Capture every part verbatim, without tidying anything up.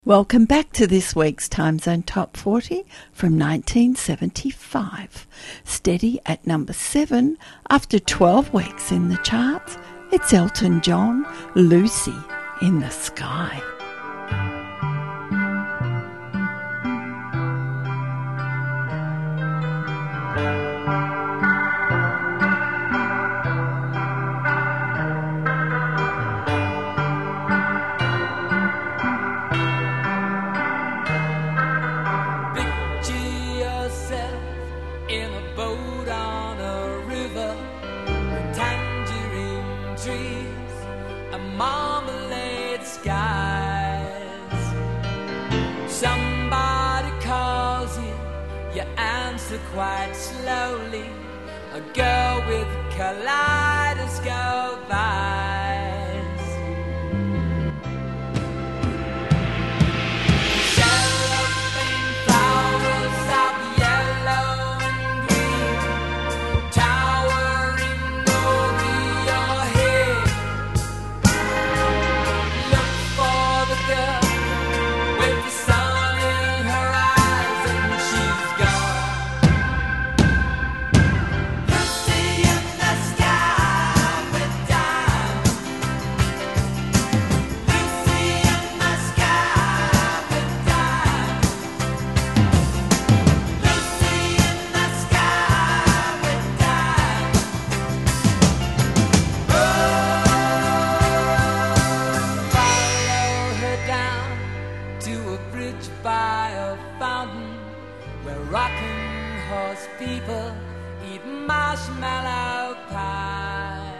Welcome back to this week's Time Zone Top forty from nineteen seventy-five. Steady at number seven after twelve weeks in the charts, it's Elton John, Lucy in the Sky. Quite slowly, a girl with kaleidoscope eyes. Cellophane flowers of yellow and green, towering over your head. Look for the girl with the sun in her eyes, and she's gone. People eat marshmallow pie.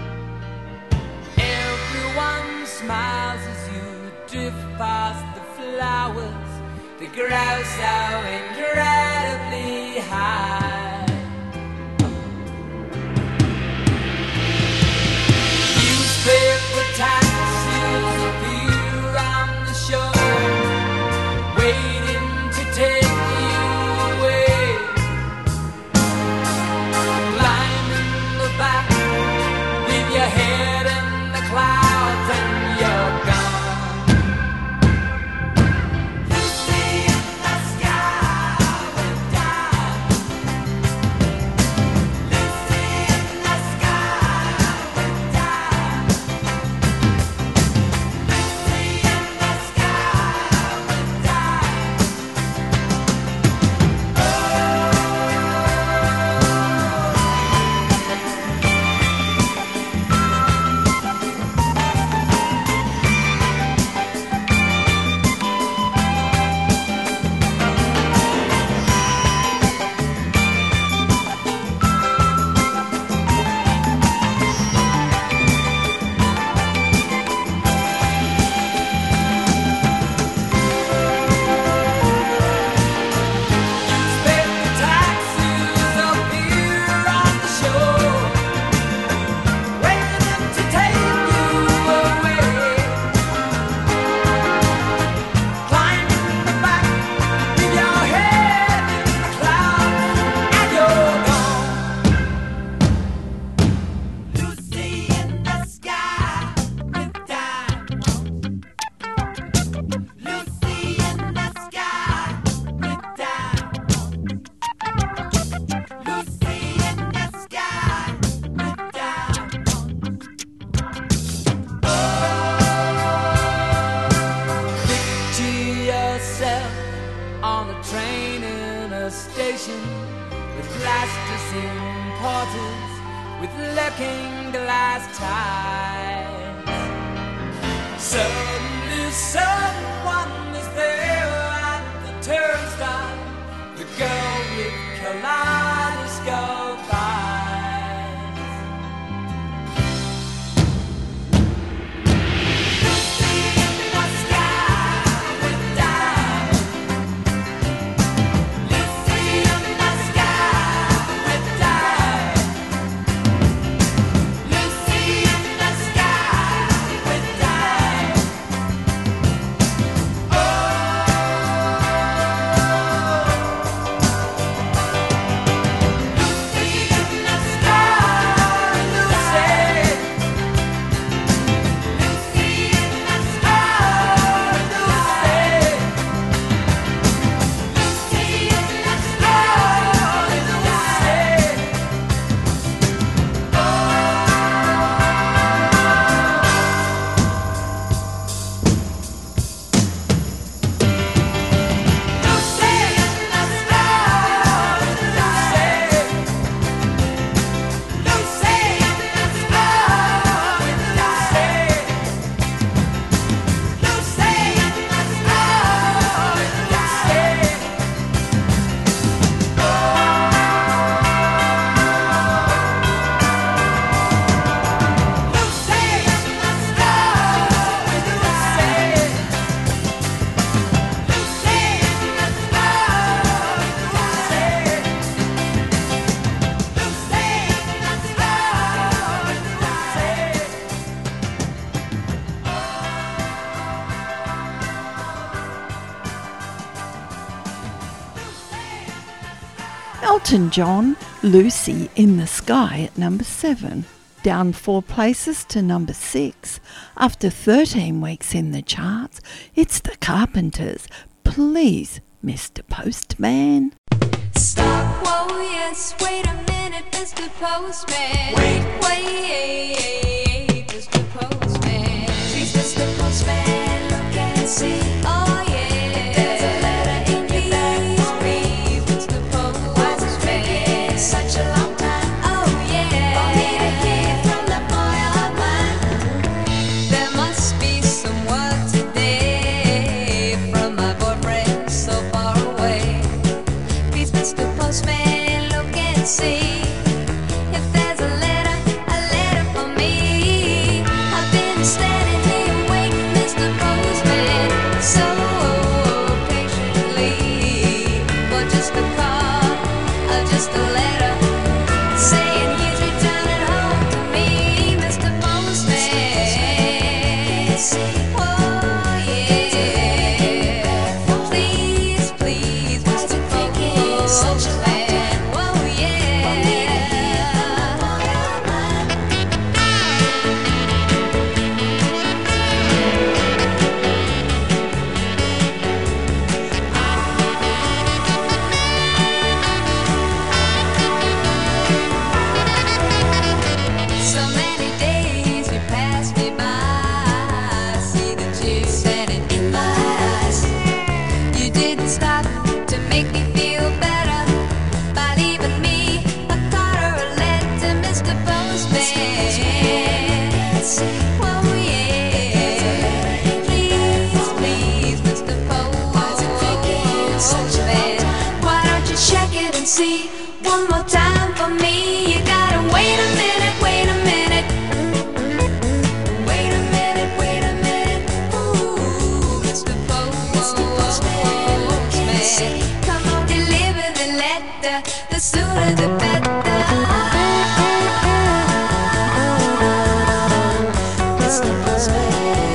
Everyone smiles as you drift past the flowers that grow so incredibly high. Newspaper taxis appear on the shore, waiting to take you away. Back with your head in the clouds and you're gone. Lucy in the sky with diamonds. Lucy in the sky with diamonds. Lucy in the sky with diamonds. Oh. On a train in a station with plasticine porters with looking glass ties. Suddenly someone is there at the turnstile, the girl with kaleidoscope eyes. Elton John, Lucy in the Sky at number seven. Down four places to number six. After thirteen weeks in the charts, it's the Carpenters. Please, Mister Postman. Stop, whoa, yes, wait a minute, Mister Postman. Wait, wait, Mister Postman. Please, Mister Postman, look and see. Oh, yeah, there's a letter in your bag for me, Mister Postman. Why's it taking such a long time? Oh, yeah, for me to hear from the boy of mine. There must be some word today from my boyfriend so far away. Please, Mister Postman, look and see if there's a letter, a letter for me. I've been standing here waiting, Mister Postman, so patiently for just a call, or just a letter saying he's returning home to me, Mister Postman. Oh yeah, please, please, Mister Postman. Oh yeah. So many days you pass me by. I see the tears standing in my eyes. You didn't stop to make me feel better by leaving me a card or a letter, Mister Postman. Oh yeah, please, please, Mister Postman. Why don't you check it and see one more time for me? You gotta wait a minute, wait a minute. Wait a minute, wait a minute. Ooh, Mister Postman. Come on, deliver the letter. The sooner the better. Mister Postman.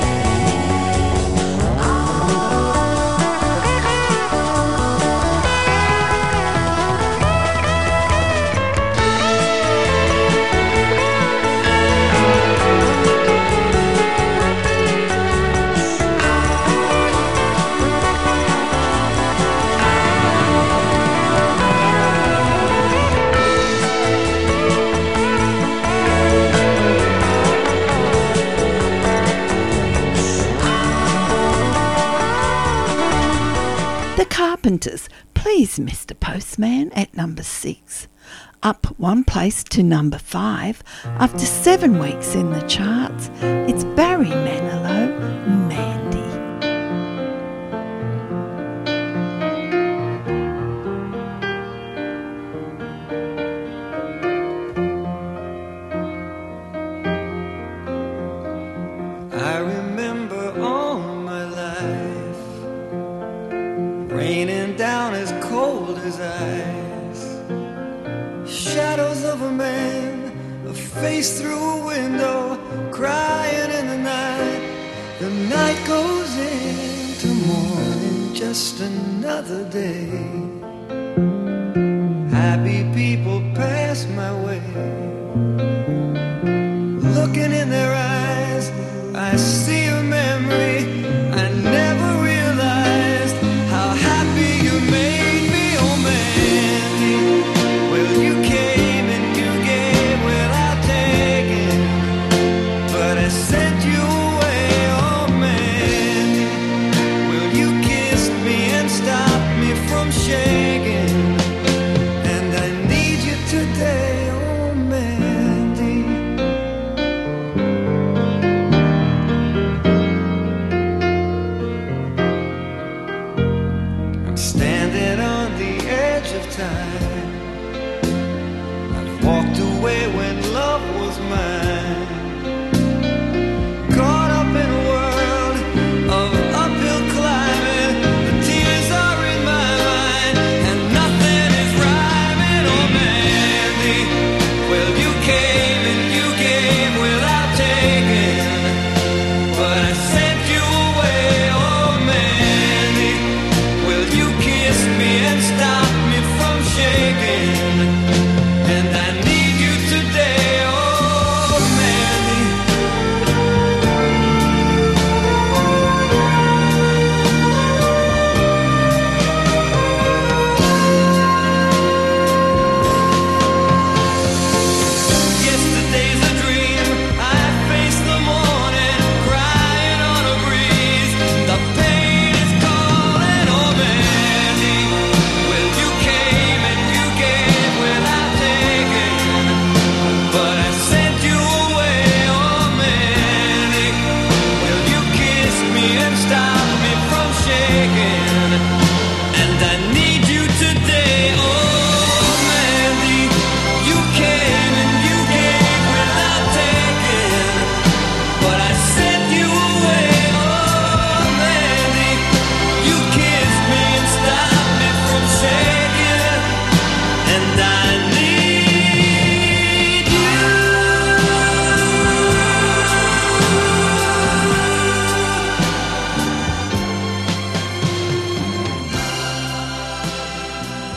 The Carpenters, please, Mister Postman, at number six. Up one place to number five. After seven weeks in the charts, it's Barry Manilow, Mandy. I remember all my life raining down as cold as ice. Shadows of a man, a face through a window, crying in the night. The night goes into morning, just another day. Happy people pass my way. Looking in their eyes, I see a memory. I never realized how happy you made me, oh Mandy. Well, you came and you gave without taking, but I sent you away, oh Mandy. Well, you kissed me and stopped me from shaking, and I need you today, oh Mandy. I'm standing on the edge of time. I've walked away when love was mine. Caught up in a world of uphill climbing. The tears are in my mind, and nothing is rhyming, oh Mandy. Well, you came and you gave without taking, but I sent you away, oh Mandy. Well, you kissed me and stopped me from shaking.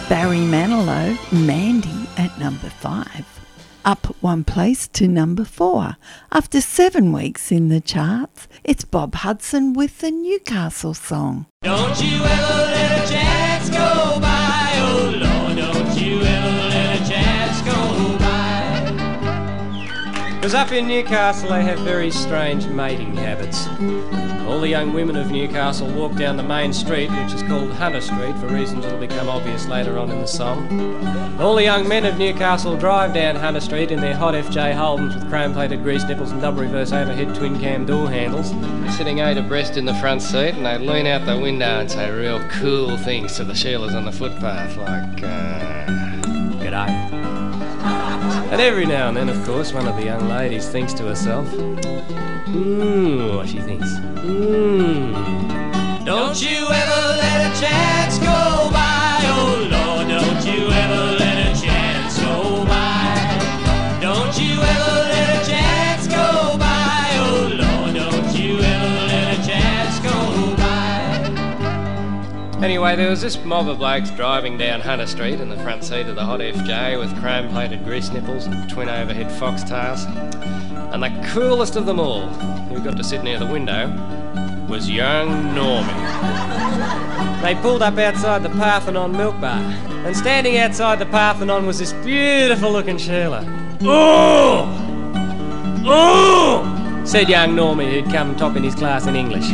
Barry Manilow, Mandy at number five. Up one place to number four. After seven weeks in the charts, it's Bob Hudson with the Newcastle song. Don't you ever let a chance go by, oh Lord, don't you ever let a chance go by. Because up in Newcastle they have very strange mating habits. All the young women of Newcastle walk down the main street, which is called Hunter Street for reasons that will become obvious later on in the song. All the young men of Newcastle drive down Hunter Street in their hot F J Holdens with chrome-plated grease nipples and double reverse overhead twin cam door handles. They're sitting eight abreast in the front seat and they lean out the window and say real cool things to the Sheilas on the footpath like, uh, g'day. And every now and then, of course, one of the young ladies thinks to herself, mmm, what she thinks, mmm. Don't you ever let a chance go by, oh Lord, don't you ever let a chance go by. Don't you ever let a chance go by, oh Lord, don't you ever let a chance go by. Anyway, there was this mob of blokes driving down Hunter Street in the front seat of the hot F J with chrome-plated grease nipples and twin overhead foxtails. And the coolest of them all, who got to sit near the window, was young Normie. They pulled up outside the Parthenon Milk Bar, and standing outside the Parthenon was this beautiful-looking Sheila. "Oh! Oh!" said young Normie, who'd come top in his class in English.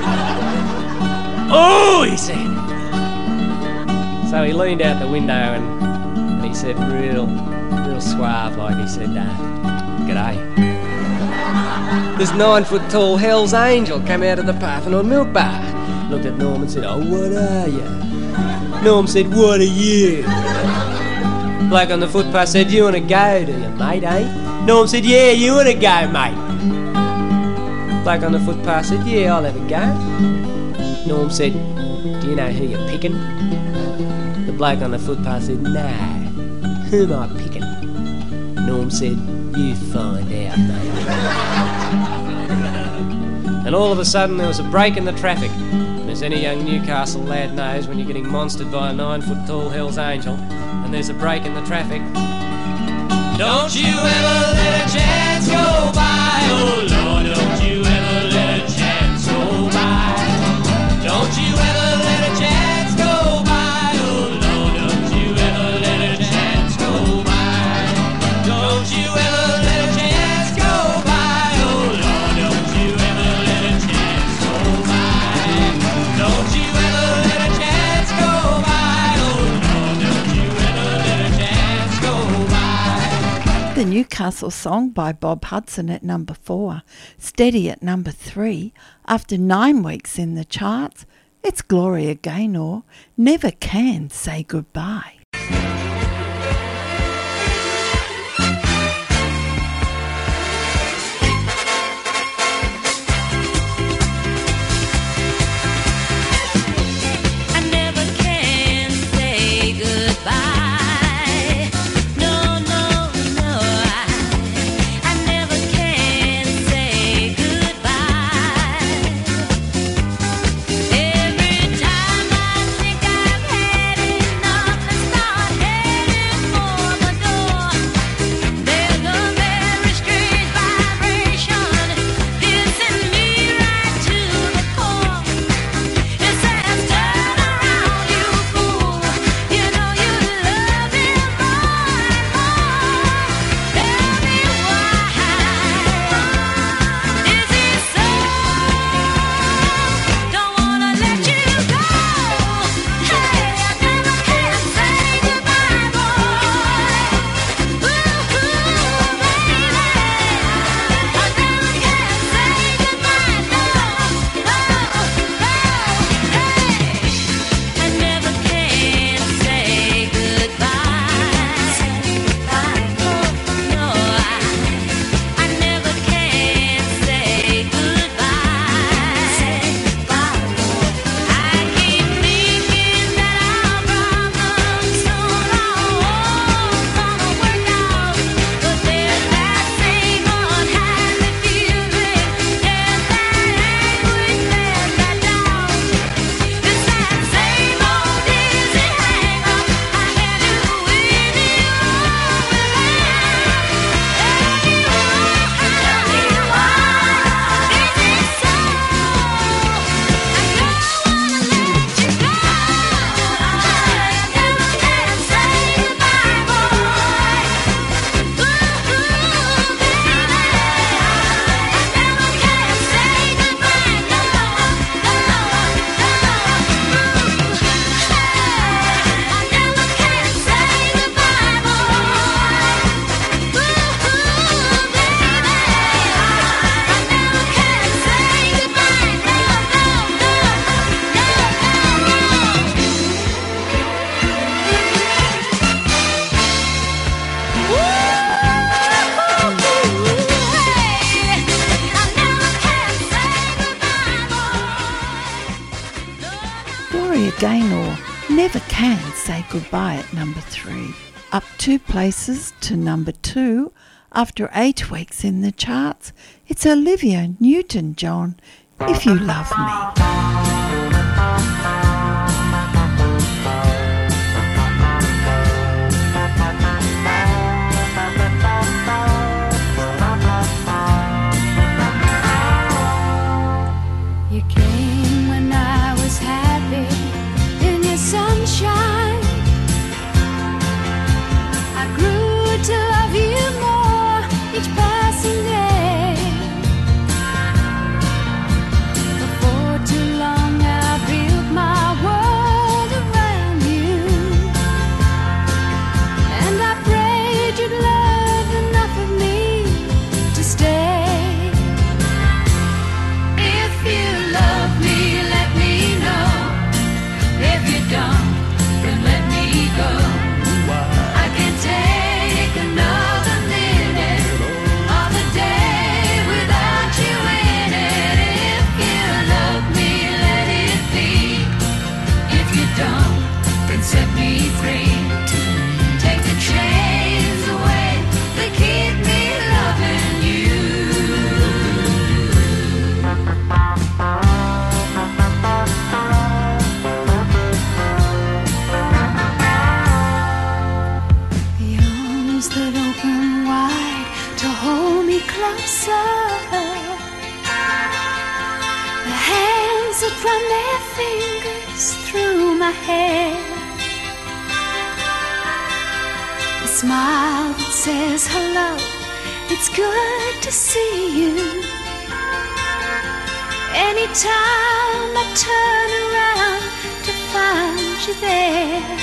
"Oh!" he said. So he leaned out the window and, and he said real, real suave like, he said, uh, "G'day." This nine-foot-tall Hell's Angel came out of the Parthenon Milk Bar, looked at Norm and said, "Oh, what are you?" Norm said, "What are you?" Bloke on the footpath said, "You want to go, do you, mate, eh?" Norm said, "Yeah, you want to go, mate." Bloke on the footpath said, "Yeah, I'll have a go." Norm said, "Do you know who you're picking?" The bloke on the footpath said, "No, who am I picking?" Norm said, "You find out, mate." And all of a sudden there was a break in the traffic. And as any young Newcastle lad knows, when you're getting monstered by a nine-foot-tall Hell's Angel and there's a break in the traffic, don't you ever let a chance go by, oh Lord, don't you ever let a chance go by. Don't you ever let a chance go by, oh Lord, don't you ever let a chance go by. Don't you ever let a chance go by, oh Lord, don't you ever let a chance go by. Don't you ever let a chance go by, oh Lord, don't you ever let a chance go by. The Newcastle song by Bob Hudson at number four. Steady at number three. After nine weeks in the charts, it's Gloria Gaynor, Never Can Say Goodbye. I never can say goodbye. No, no, no. I, I never can say goodbye. Every time I think I've had enough and Sorry Again or Never Can Say Goodbye at number three. Up two places to number two after eight weeks in the charts. It's Olivia Newton-John, If You Love Me. You came when I was happy in your sunshine. I grew to love you more each passing day. Before too long I built my world around you, and I prayed you'd love enough of me to stay. If you love me, let me know. If you don't, then let me go. I can't take another minute of the day without you in it. If you love me, let it be. If you don't, then set me free. Take the chains away that keep me loving you. The arms that open wide to hold me closer, the hands that run their fingers through my hair, the smile that says hello, it's good to see you. Anytime I turn around to find you there,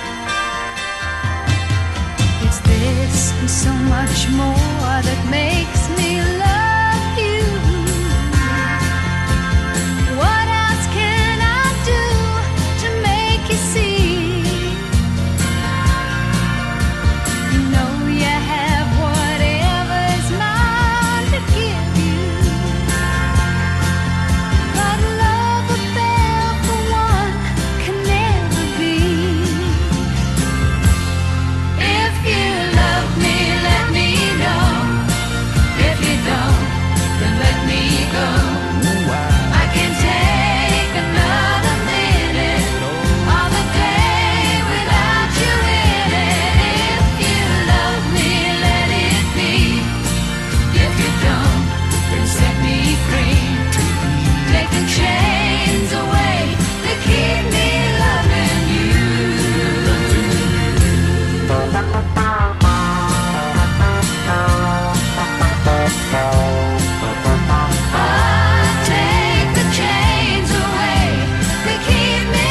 it's this and so much more that makes me love you. What else can I do to make you see? You know you have whatever's mine to give you. But love affair for one can never be. If you love me, let me know. If you don't, then let me go. I can't take another minute of the day without you in it. If you love me, let it be. If you don't, then set me free. Take the chains away that keep me loving you. Ah, take the chains away that keep me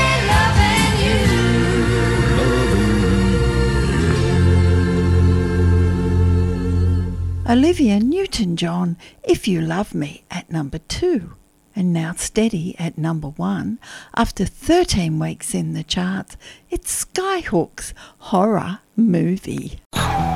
loving you. Olivia Newton-John, If You Love Me at number two. And now steady at number one. After thirteen weeks in the charts, it's Skyhook's Horror Movie.